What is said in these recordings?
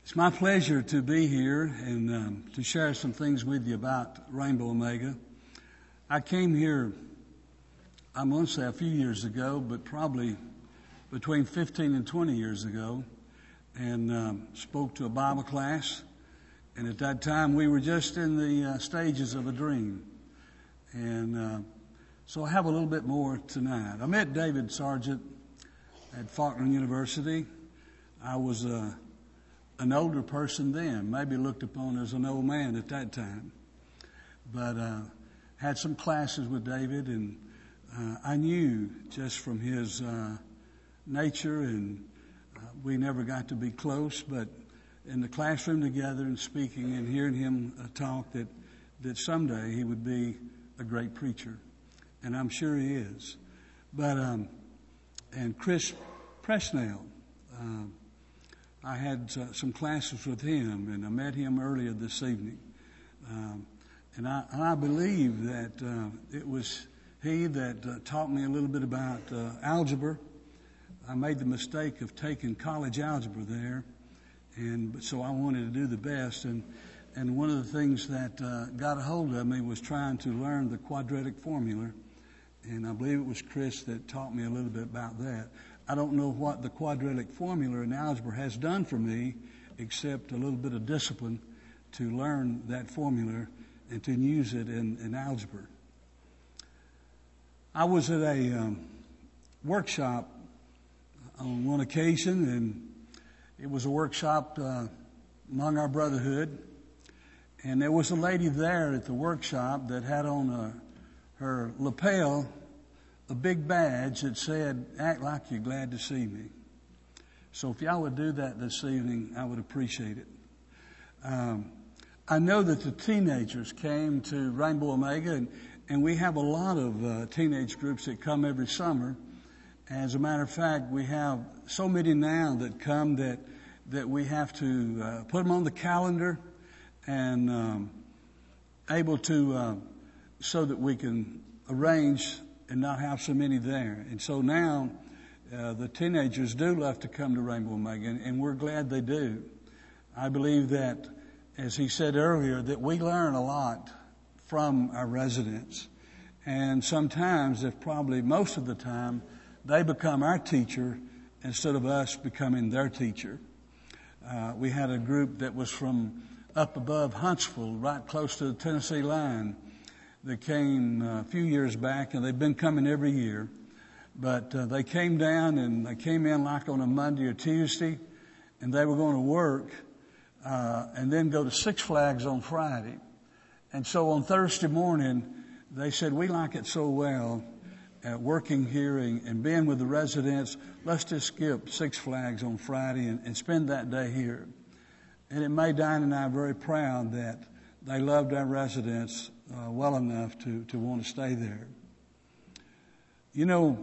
It's my pleasure to be here and to share some things with you about Rainbow Omega. I came here, I'm going to say a few years ago, but probably between 15 and 20 years ago, and spoke to a Bible class. And at that time, we were just in the stages of a dream. And so I have a little bit more tonight. I met David Sargent at Faulkner University. I was an older person then, maybe looked upon as an old man at that time. But had some classes with David, and I knew just from his nature, and we never got to be close, but in the classroom together and speaking and hearing him talk that someday he would be a great preacher. And I'm sure he is. But, and Chris Presnell, I had some classes with him, and I met him earlier this evening. And I believe that it was he that taught me a little bit about algebra. I made the mistake of taking college algebra there, and so I wanted to do the best. And one of the things that got a hold of me was trying to learn the quadratic formula, and I believe it was Chris that taught me a little bit about that. I don't know what the quadratic formula in algebra has done for me, except a little bit of discipline to learn that formula and to use it in algebra. I was at a workshop on one occasion, and it was a workshop among our brotherhood. And there was a lady there at the workshop that had on her lapel a big badge that said, "Act like you're glad to see me." So if y'all would do that this evening, I would appreciate it. I know that the teenagers came to Rainbow Omega, and we have a lot of teenage groups that come every summer. As a matter of fact, we have so many now that come that we have to put them on the calendar and able to so that we can arrange and not have so many there. And so now the teenagers do love to come to Rainbow Omega, and we're glad they do. I believe that, as he said earlier, that we learn a lot from our residents. And sometimes, if probably most of the time, they become our teacher instead of us becoming their teacher. We had a group that was from up above Huntsville, right close to the Tennessee line, that came a few years back, and they've been coming every year. But they came down, and they came in like on a Monday or Tuesday, and they were going to work and then go to Six Flags on Friday. And so on Thursday morning, they said, "We like it so well working here and being with the residents, let's just skip Six Flags on Friday and spend that day here." And it made Diane and I very proud that they loved our residents well enough to want to stay there. You know,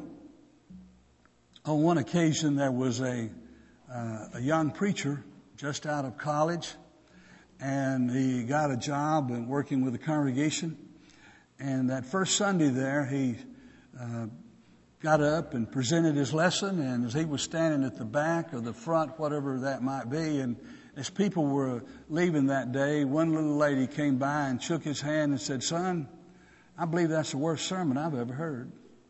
on one occasion there was a young preacher just out of college, and he got a job working with the congregation. And that first Sunday there, he got up and presented his lesson, and as he was standing at the back or the front, whatever that might be, and as people were leaving that day, one little lady came by and shook his hand and said, "Son, I believe that's the worst sermon I've ever heard."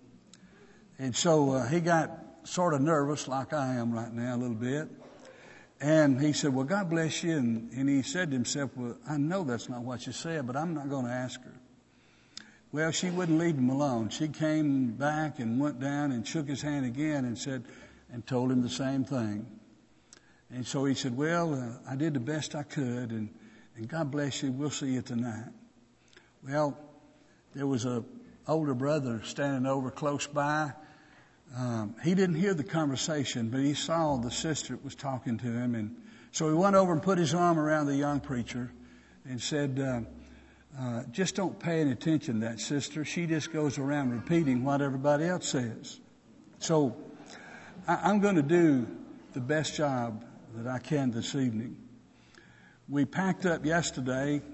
And so he got sort of nervous, like I am right now a little bit. And he said, "Well, God bless you." And he said to himself, "Well, I know that's not what you said, but I'm not going to ask her." Well, she wouldn't leave him alone. She came back and went down and shook his hand again and said, and told him the same thing. And so he said, "Well, I did the best I could, and God bless you. We'll see you tonight." Well, there was a older brother standing over close by. He didn't hear the conversation, but he saw the sister that was talking to him. And so he went over and put his arm around the young preacher and said, "Just don't pay any attention to that sister. She just goes around repeating what everybody else says." So I'm going to do the best job that I can this evening. We packed up yesterday,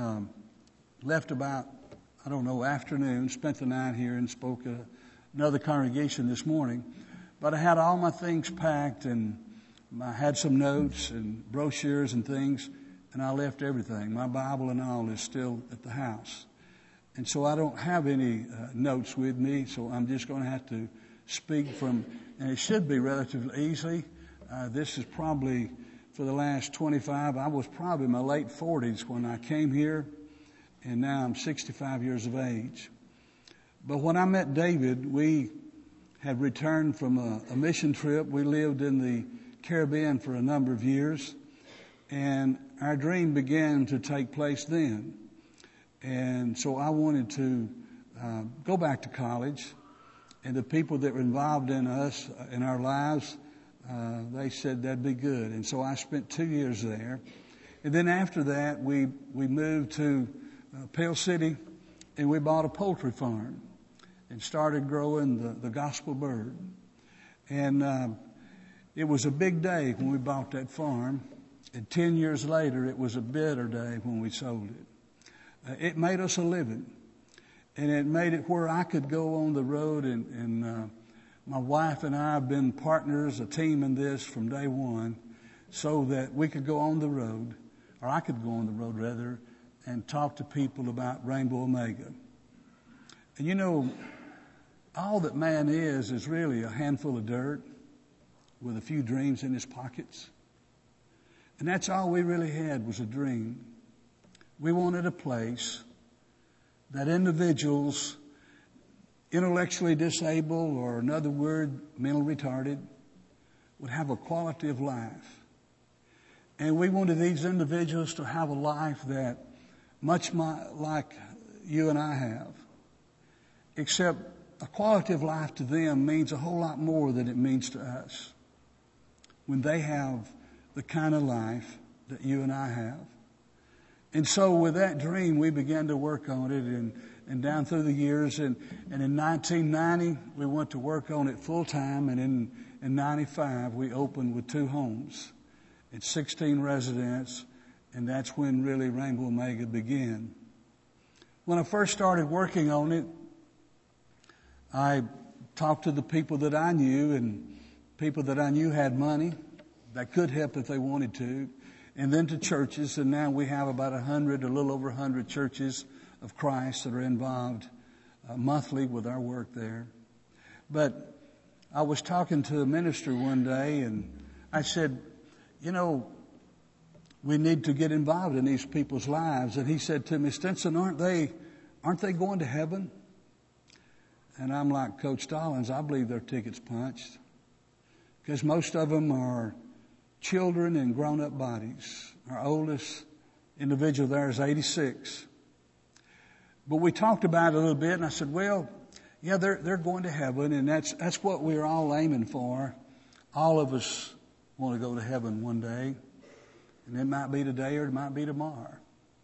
left about, afternoon, spent the night here and spoke at another congregation this morning. But I had all my things packed, and I had some notes and brochures and things, and I left everything. My Bible and all is still at the house. And so I don't have any notes with me, so I'm just going to have to speak from, and it should be relatively easy. This is probably for the last 25. I was probably in my late 40s when I came here, and now I'm 65 years of age. But when I met David, we had returned from a mission trip. We lived in the Caribbean for a number of years, and our dream began to take place then. And so I wanted to go back to college, and the people that were involved in us, in our lives, they said that'd be good. And so I spent 2 years there. And then after that, we moved to Pale City, and we bought a poultry farm and started growing the gospel bird. And it was a big day when we bought that farm. And 10 years later, it was a bitter day when we sold it. It made us a living, and it made it where I could go on the road, and my wife and I have been partners, a team in this from day one, so that we could go on the road, or I could go on the road rather, and talk to people about Rainbow Omega. And you know, all that man is really a handful of dirt with a few dreams in his pockets. And that's all we really had was a dream. We wanted a place that individuals, intellectually disabled, or another word, mentally retarded, would have a quality of life. And we wanted these individuals to have a life that much like you and I have, except a quality of life to them means a whole lot more than it means to us when they have the kind of life that you and I have. And so with that dream, we began to work on it and down through the years. And in 1990, we went to work on it full time. And in 95, we opened with 2 homes and 16 residents. And that's when really Rainbow Omega began. When I first started working on it, I talked to the people that I knew, and people that I knew had money that could help if they wanted to. And then to churches, and now we have about 100, a little over 100 churches of Christ that are involved monthly with our work there. But I was talking to a minister one day, and I said, you know, we need to get involved in these people's lives. And he said to me, Stinson, aren't they going to heaven? And I'm like, Coach Stallings, I believe their ticket's punched, because most of them are children in grown-up bodies. Our oldest individual there is 86. But we talked about it a little bit, and I said, well, yeah, they're going to heaven, and that's what we're all aiming for. All of us want to go to heaven one day, and it might be today or it might be tomorrow.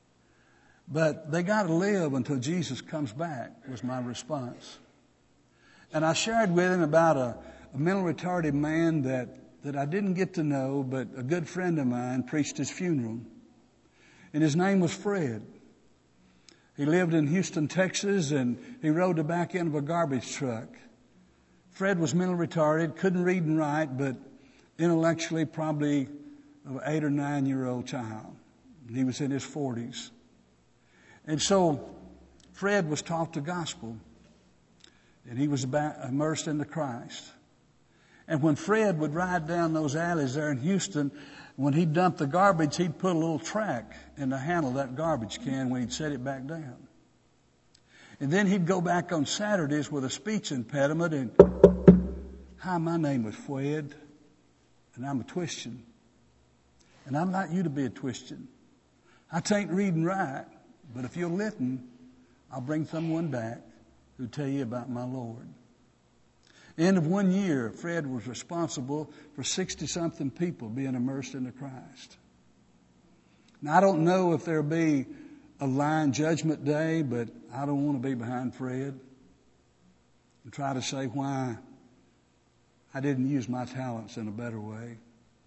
But they got to live until Jesus comes back, was my response. And I shared with him about a mentally retarded man that I didn't get to know, but a good friend of mine preached his funeral. And his name was Fred. He lived in Houston, Texas, and he rode the back end of a garbage truck. Fred was mentally retarded, couldn't read and write, but intellectually probably an 8 or 9 year old child. He was in his 40s. And so Fred was taught the gospel, and he was immersed into Christ. And when Fred would ride down those alleys there in Houston, when he'd dump the garbage, he'd put a little track in the handle of that garbage can when he'd set it back down. And then he'd go back on Saturdays with a speech impediment and, hi, my name is Fred, and I'm a Twistchen. And I'd like you to be a Twistchen. I can't read and write, but if you'll listen, I'll bring someone back who'll tell you about my Lord. End of 1 year, Fred was responsible for 60-something people being immersed into Christ. Now, I don't know if there'll be a line judgment day, but I don't want to be behind Fred and try to say why I didn't use my talents in a better way.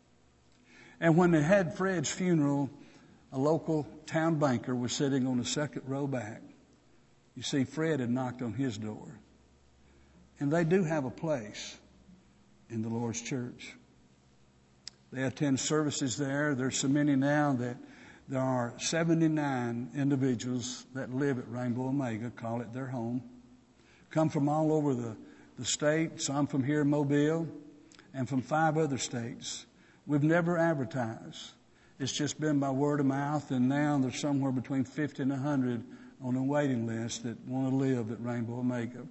And when they had Fred's funeral, a local town banker was sitting on the second row back. You see, Fred had knocked on his door. And they do have a place in the Lord's church. They attend services there. There's so many now that there are 79 individuals that live at Rainbow Omega, call it their home, come from all over the state, some from here in Mobile, and from 5 other states. We've never advertised. It's just been by word of mouth, and now there's somewhere between 50 and 100 on a waiting list that want to live at Rainbow Omega.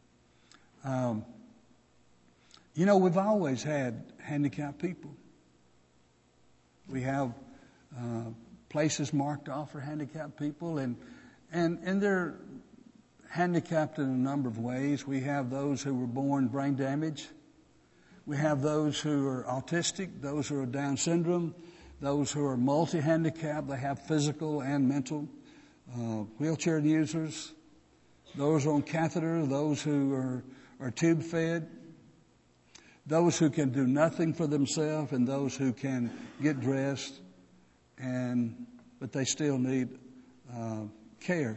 We've always had handicapped people. We have places marked off for handicapped people, and they're handicapped in a number of ways. We have those who were born brain damaged. We have those who are autistic, those who are Down syndrome, those who are multi-handicapped. They have physical and mental, wheelchair users, those on catheter, those who are tube fed, those who can do nothing for themselves, and those who can get dressed, but they still need care.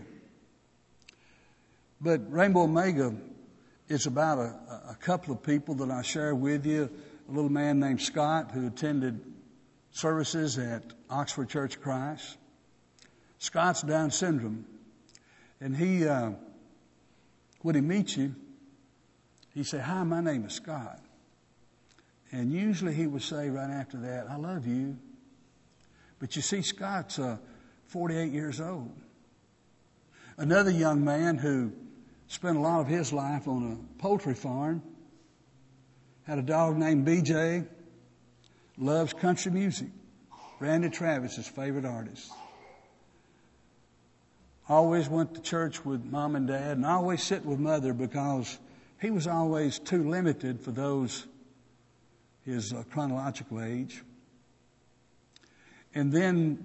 But Rainbow Omega is about a couple of people that I share with you. A little man named Scott who attended services at Oxford Church of Christ. Scott's Down syndrome. And he, when he meets you, he say, "Hi, my name is Scott." And usually he would say right after that, "I love you." But you see, Scott's 48 years old. Another young man who spent a lot of his life on a poultry farm, had a dog named BJ, loves country music. Randy Travis, his favorite artist. Always went to church with Mom and Dad, and always sit with Mother because he was always too limited for those his chronological age. And then,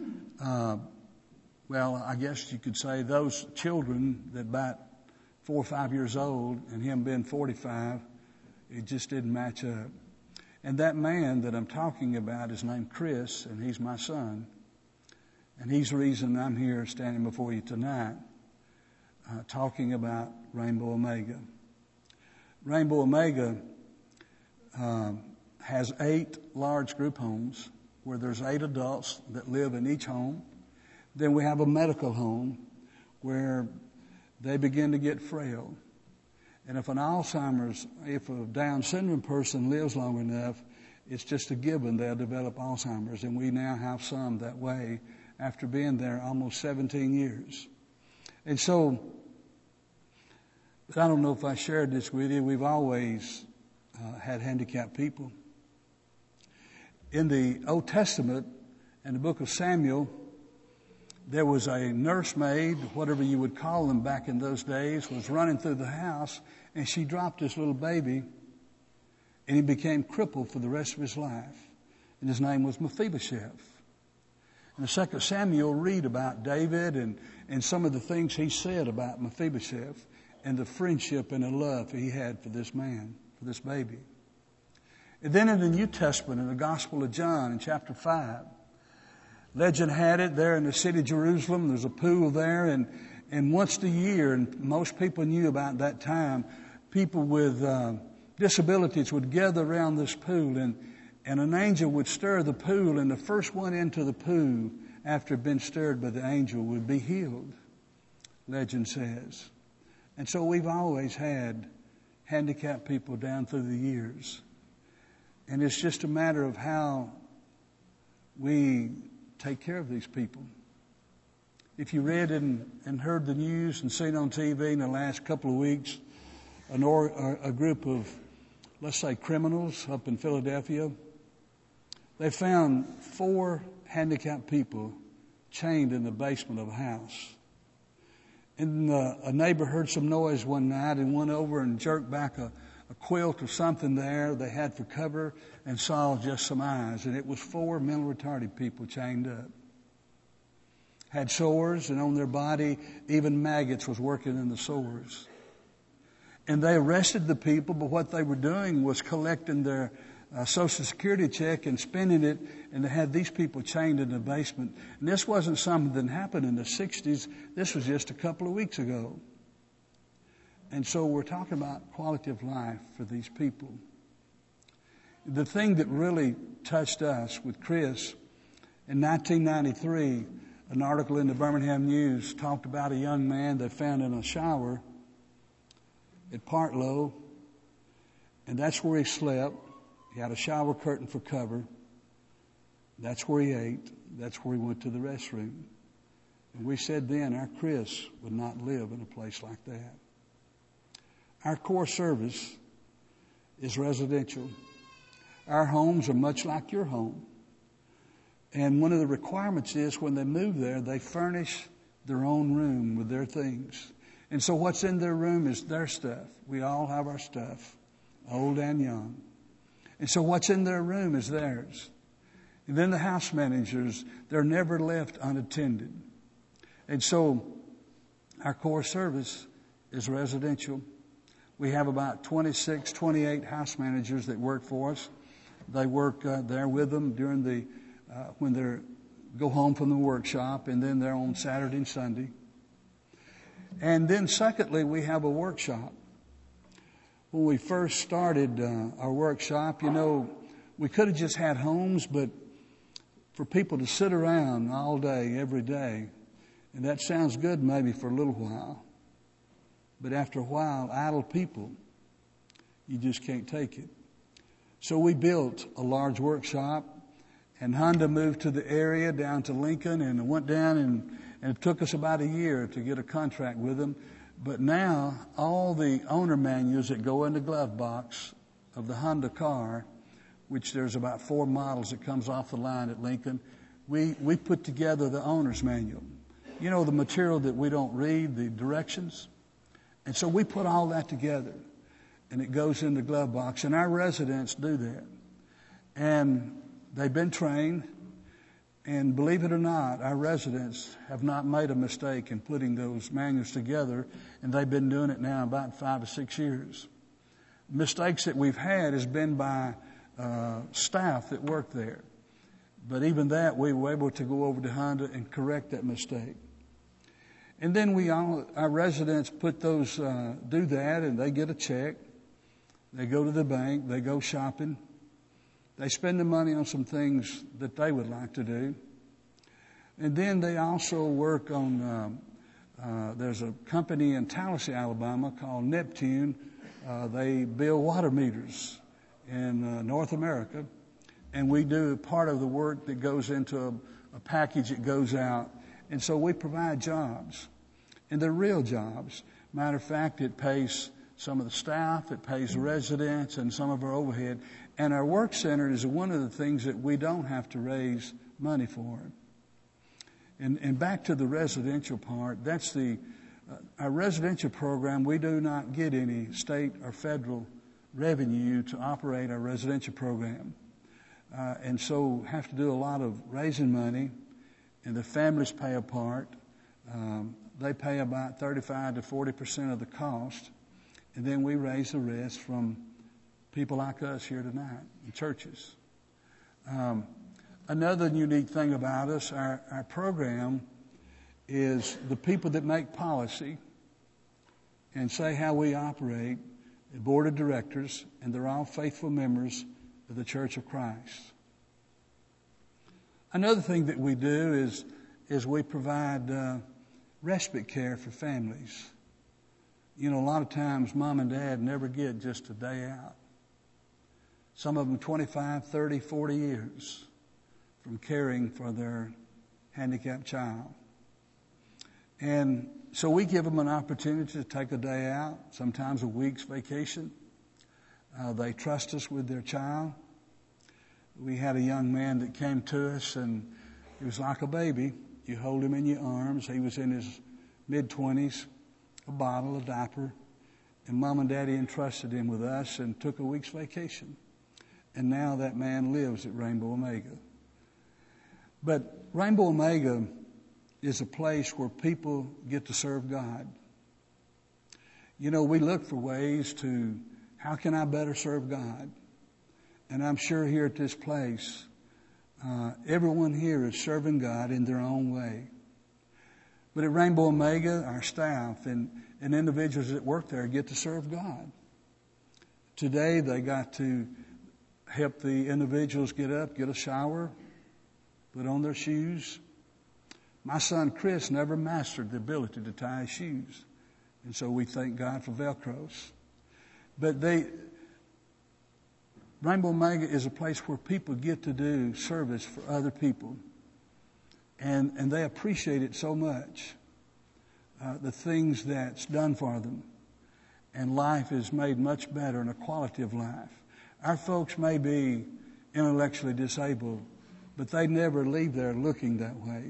I guess you could say those children that about 4 or 5 years old and him being 45, it just didn't match up. And that man that I'm talking about is named Chris, and he's my son. And he's the reason I'm here standing before you tonight, talking about Rainbow Omega. Rainbow Omega has 8 large group homes where there's 8 adults that live in each home. Then we have a medical home where they begin to get frail. And if a Down syndrome person lives long enough, it's just a given they'll develop Alzheimer's. And we now have some that way after being there almost 17 years. And so, I don't know if I shared this with you, we've always had handicapped people. In the Old Testament, in the book of Samuel, there was a nursemaid, whatever you would call them back in those days, was running through the house, and she dropped this little baby, and he became crippled for the rest of his life. And his name was Mephibosheth. In the 2 Samuel, read about David and some of the things he said about Mephibosheth and the friendship and the love he had for this man, for this baby. And then in the New Testament, in the Gospel of John, in chapter 5, legend had it there in the city of Jerusalem, there's a pool there, and once a year, and most people knew about that time, people with disabilities would gather around this pool, and an angel would stir the pool, and the first one into the pool after it had been stirred by the angel would be healed, legend says. And so we've always had handicapped people down through the years. And it's just a matter of how we take care of these people. If you read and heard the news and seen on TV in the last couple of weeks, a group of, let's say, criminals up in Philadelphia, they found 4 handicapped people chained in the basement of a house. And a neighbor heard some noise one night and went over and jerked back a quilt or something there they had for cover and saw just some eyes. And it was 4 mental retarded people chained up. Had sores, and on their body, even maggots was working in the sores. And they arrested the people, but what they were doing was collecting their Social Security check and spending it, and they had these people chained in the basement. And this wasn't something that happened in the 60s. This was just a couple of weeks ago. And so we're talking about quality of life for these people. The thing that really touched us with Chris, in 1993, an article in the Birmingham News talked about a young man they found in a shower at Partlow, and that's where he slept. He had a shower curtain for cover. That's where he ate. That's where he went to the restroom. And we said then our Chris would not live in a place like that. Our core service is residential. Our homes are much like your home. And one of the requirements is when they move there, they furnish their own room with their things. And so what's in their room is their stuff. We all have our stuff, old and young. And so what's in their room is theirs. And then the house managers, they're never left unattended. And so our core service is residential. We have about 26, 28 house managers that work for us. They work there with them during when they go home from the workshop, and then they're on Saturday and Sunday. And then secondly, we have a workshop. When we first started our workshop, we could have just had homes, but for people to sit around all day, every day, and that sounds good maybe for a little while, but after a while, idle people, you just can't take it. So we built a large workshop, and Honda moved to the area down to Lincoln, and went down, and it took us about a year to get a contract with them. But now all the owner manuals that go in the glove box of the Honda car, which there's about 4 models that comes off the line at Lincoln, we put together the owner's manual. The material that we don't read, the directions. And so we put all that together, and it goes in the glove box, and our residents do that. And they've been trained, and believe it or not, our residents have not made a mistake in putting those manuals together, and they've been doing it now about 5 or 6 years. Mistakes that we've had has been by staff that work there. But even that, we were able to go over to Honda and correct that mistake. And then our residents put those, do that, and they get a check. They go to the bank. They go shopping. They spend the money on some things that they would like to do. And then they also work on, there's a company in Tallahassee, Alabama called Neptune. They build water meters in North America. And we do part of the work that goes into a package that goes out. And so we provide jobs. And they're real jobs. Matter of fact, it pays some of the staff, it pays the residents, and some of our overhead. And our work center is one of the things that we don't have to raise money for. And back to the residential part, that's our residential program. We do not get any state or federal revenue to operate our residential program. And so have to do a lot of raising money, and the families pay a part. They pay about 35 to 40% of the cost, and then we raise the rest from people like us here tonight in churches. Another unique thing about us, our program, is the people that make policy and say how we operate, the board of directors, and they're all faithful members of the Church of Christ. Another thing that we do is we provide respite care for families. A lot of times mom and dad never get just a day out. Some of them 25, 30, 40 years from caring for their handicapped child. And so we give them an opportunity to take a day out, sometimes a week's vacation. They trust us with their child. We had a young man that came to us, and he was like a baby. You hold him in your arms. He was in his mid-20s, a bottle, a diaper. And Mom and Daddy entrusted him with us and took a week's vacation. And now that man lives at Rainbow Omega. But Rainbow Omega is a place where people get to serve God. We look for ways to, how can I better serve God? And I'm sure here at this place, everyone here is serving God in their own way. But at Rainbow Omega, our staff and individuals that work there get to serve God. Today they got to help the individuals get up, get a shower, put on their shoes. My son Chris never mastered the ability to tie his shoes. And so we thank God for Velcros. But Rainbow Omega is a place where people get to do service for other people. And they appreciate it so much, the things that's done for them. And life is made much better, and a quality of life. Our folks may be intellectually disabled, but they never leave there looking that way.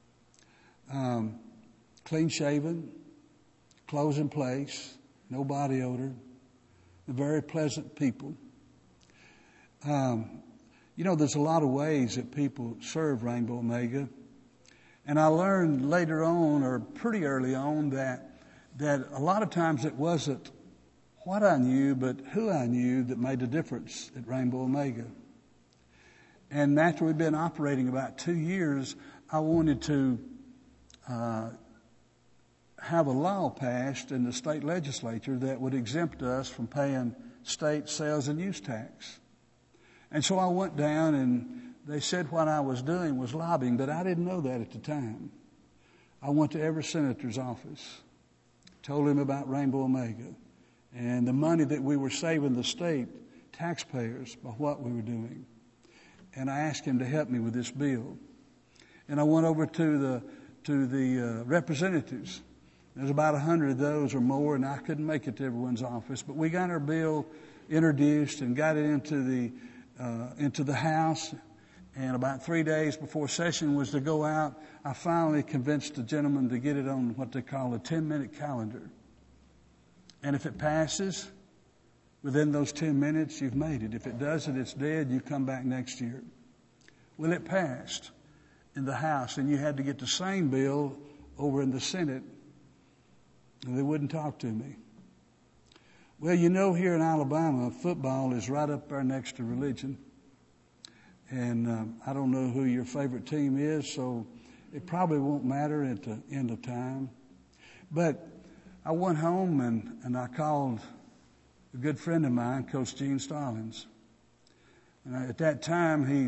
Clean shaven, clothes in place, no body odor, very pleasant people. There's a lot of ways that people serve Rainbow Omega. And I learned later on, or pretty early on, that a lot of times it wasn't what I knew, but who I knew that made a difference at Rainbow Omega. And after we'd been operating about 2 years, I wanted to have a law passed in the state legislature that would exempt us from paying state sales and use tax. And so I went down, and they said what I was doing was lobbying, but I didn't know that at the time. I went to every senator's office, told him about Rainbow Omega and the money that we were saving the state taxpayers by what we were doing. And I asked him to help me with this bill. And I went over to the representatives. There's about 100 of those or more, and I couldn't make it to everyone's office. But we got our bill introduced and got it into the House. And about 3 days before session was to go out, I finally convinced the gentleman to get it on what they call a 10-minute calendar. And if it passes, within those 10 minutes, you've made it. If it doesn't, it's dead. You come back next year. Well, it passed in the House, and you had to get the same bill over in the Senate, and they wouldn't talk to me. Well, here in Alabama, football is right up there next to religion. And I don't know who your favorite team is, so it probably won't matter at the end of time. But I went home and I called a good friend of mine, Coach Gene Stallings. And at that time, he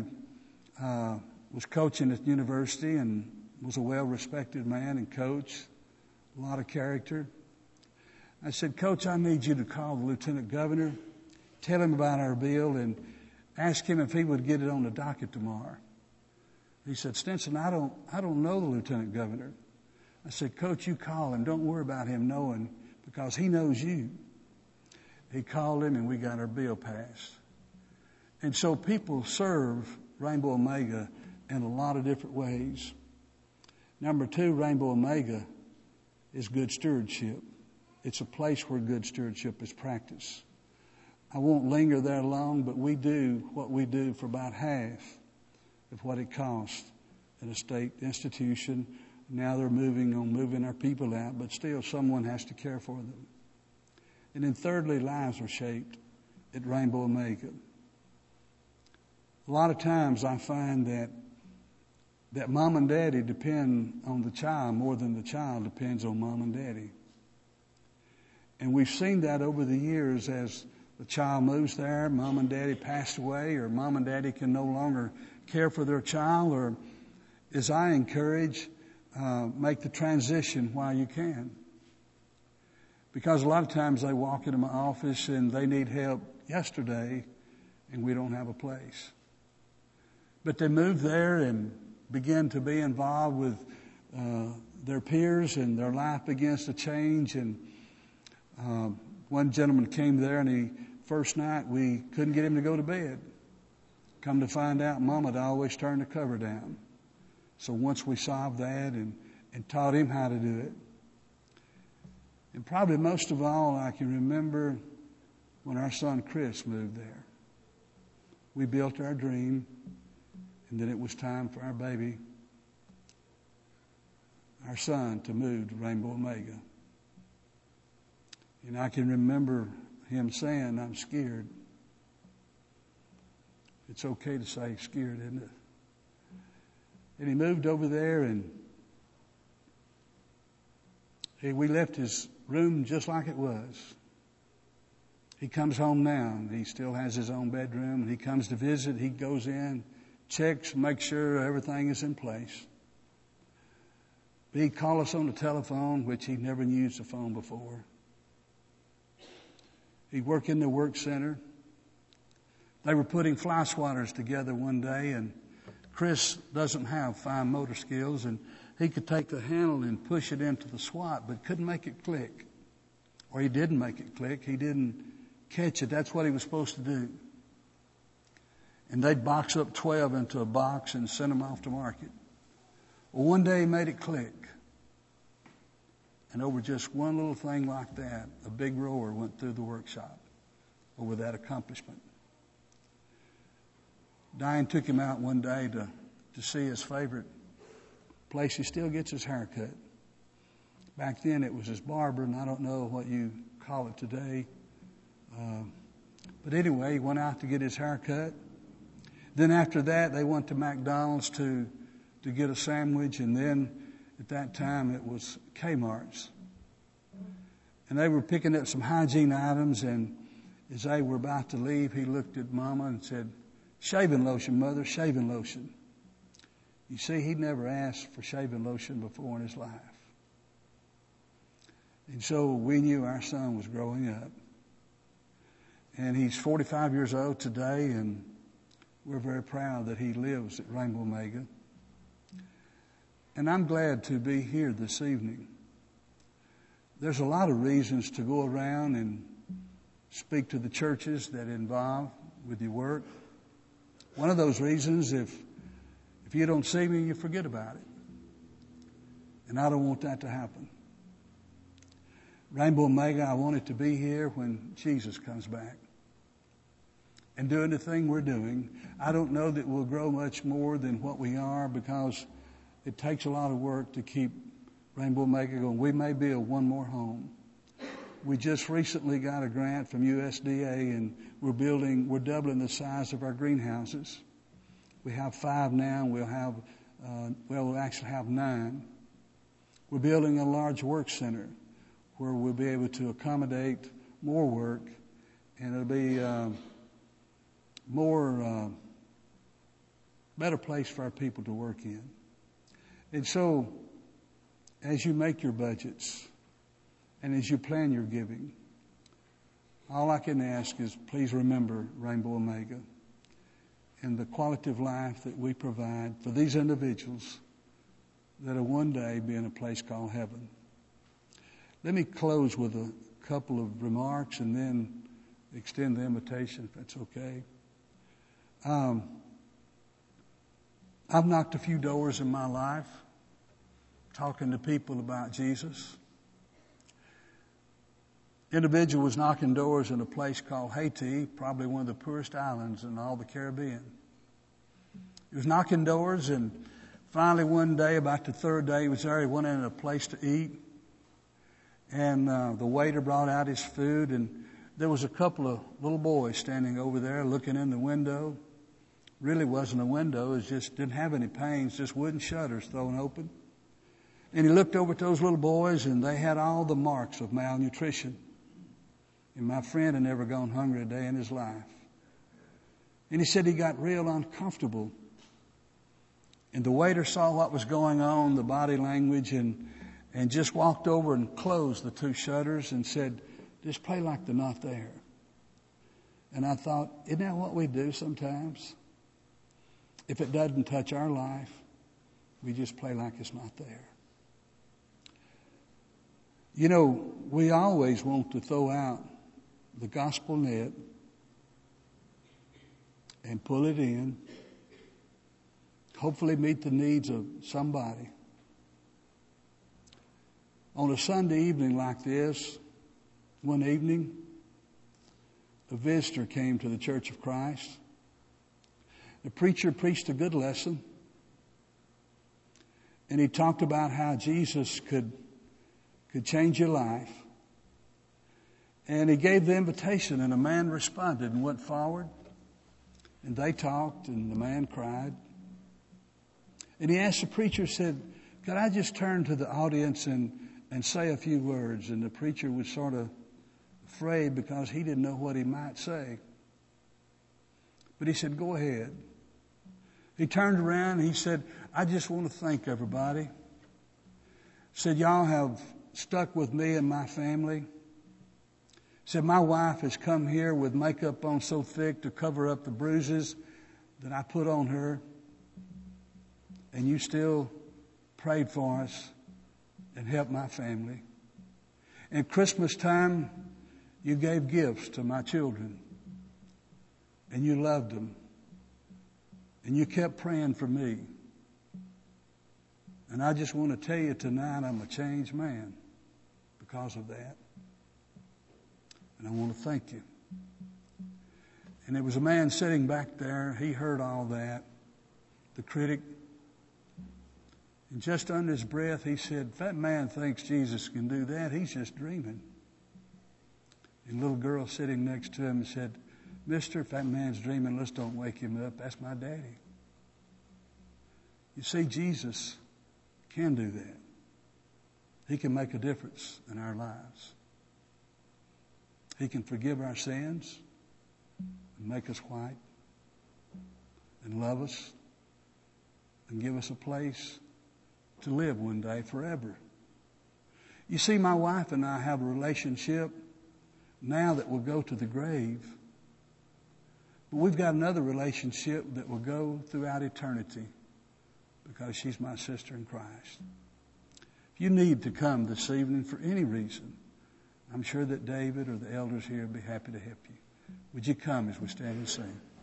was coaching at the university and was a well-respected man and coach, a lot of character. I said, Coach, I need you to call the Lieutenant Governor, tell him about our bill, and ask him if he would get it on the docket tomorrow. He said, Stinson, I don't know the Lieutenant Governor. I said, Coach, you call him. Don't worry about him knowing, because he knows you. He called him, and we got our bill passed. And so people serve Rainbow Omega in a lot of different ways. Number 2, Rainbow Omega is good stewardship. It's a place where good stewardship is practiced. I won't linger there long, but we do what we do for about half of what it costs in a state institution. Now they're moving our people out, but still someone has to care for them. And then thirdly, lives are shaped at Rainbow Omega. A lot of times I find that mom and daddy depend on the child more than the child depends on mom and daddy. And we've seen that over the years as the child moves there, mom and daddy pass away, or mom and daddy can no longer care for their child, or as I encourage, make the transition while you can. Because a lot of times they walk into my office and they need help yesterday and we don't have a place. But they move there and begin to be involved with their peers, and their life begins to change. And one gentleman came there, and first night we couldn't get him to go to bed. Come to find out, Mom had always turned the cover down. So once we solved that and taught him how to do it. And probably most of all, I can remember when our son Chris moved there. We built our dream, and then it was time for our baby, our son, to move to Rainbow Omega. And I can remember him saying, I'm scared. It's okay to say scared, isn't it? And he moved over there, and we left his room just like it was. He comes home now, and he still has his own bedroom, and he comes to visit. He goes in, checks, makes sure everything is in place. But he'd call us on the telephone, which he'd never used the phone before. He'd work in the work center. They were putting fly swatters together one day, and Chris doesn't have fine motor skills, and he could take the handle and push it into the swat, but couldn't make it click. Or he didn't make it click. He didn't catch it. That's what he was supposed to do. And they'd box up 12 into a box and send them off to market. Well, one day he made it click. And over just one little thing like that, a big roar went through the workshop over that accomplishment. Diane took him out one day to see his favorite place he still gets his hair cut. Back then it was his barber, and I don't know what you call it today. But anyway, he went out to get his hair cut. Then after that, they went to McDonald's to get a sandwich, and then at that time it was Kmart's. And they were picking up some hygiene items, and as they were about to leave, he looked at Mama and said, "Shaving lotion, Mother, shaving lotion." You see, he'd never asked for shaving lotion before in his life. And so we knew our son was growing up. And he's 45 years old today, and we're very proud that he lives at Rainbow Omega. And I'm glad to be here this evening. There's a lot of reasons to go around and speak to the churches that involve with your work. One of those reasons, if you don't see me, you forget about it. And I don't want that to happen. Rainbow Omega, I want it to be here when Jesus comes back. And doing the thing we're doing, I don't know that we'll grow much more than what we are, because it takes a lot of work to keep Rainbow Omega going. We may be a one more home. We just recently got a grant from USDA, and we're doubling the size of our greenhouses. We have 5 now, and we'll actually have 9. We're building a large work center where we'll be able to accommodate more work, and it'll be better place for our people to work in. And so, as you make your budgets and as you plan your giving, all I can ask is please remember Rainbow Omega and the quality of life that we provide for these individuals that will one day be in a place called heaven. Let me close with a couple of remarks and then extend the invitation, if that's okay. I've knocked a few doors in my life, talking to people about Jesus. Individual was knocking doors in a place called Haiti, probably one of the poorest islands in all the Caribbean. He was knocking doors, and finally one day, about the third day he was there, he went in a place to eat. And the waiter brought out his food, and there was a couple of little boys standing over there looking in the window. Really wasn't a window, it just didn't have any panes, just wooden shutters thrown open. And he looked over at those little boys, and they had all the marks of malnutrition. And my friend had never gone hungry a day in his life. And he said he got real uncomfortable. And the waiter saw what was going on, the body language, and just walked over and closed the 2 shutters and said, "Just play like they're not there." And I thought, isn't that what we do sometimes? If it doesn't touch our life, we just play like it's not there. You know, we always want to throw out the gospel net and pull it in, hopefully meet the needs of somebody. On a Sunday evening like this, one evening, a visitor came to the Church of Christ. The preacher preached a good lesson, and he talked about how Jesus could change your life. And he gave the invitation, and a man responded and went forward. And they talked, and the man cried. And he asked the preacher, said, "Could I just turn to the audience and say a few words?" And the preacher was sort of afraid because he didn't know what he might say. But he said, go ahead. He turned around and he said, I just want to thank everybody. He said, y'all have stuck with me and my family. He said, my wife has come here with makeup on so thick to cover up the bruises that I put on her. And you still prayed for us and helped my family. And Christmas time, you gave gifts to my children. And you loved them. And you kept praying for me. And I just want to tell you tonight, I'm a changed man because of that. And I want to thank you. And there was a man sitting back there. He heard all that. The critic. And just under his breath, he said, if that man thinks Jesus can do that, he's just dreaming. And a little girl sitting next to him said, Mister, if that man's dreaming, let's don't wake him up. That's my daddy. You see, Jesus can do that. He can make a difference in our lives. He can forgive our sins and make us white and love us and give us a place to live one day forever. You see, my wife and I have a relationship now that will go to the grave. But we've got another relationship that will go throughout eternity because she's my sister in Christ. If you need to come this evening for any reason, I'm sure that David or the elders here would be happy to help you. Would you come as we stand and sing?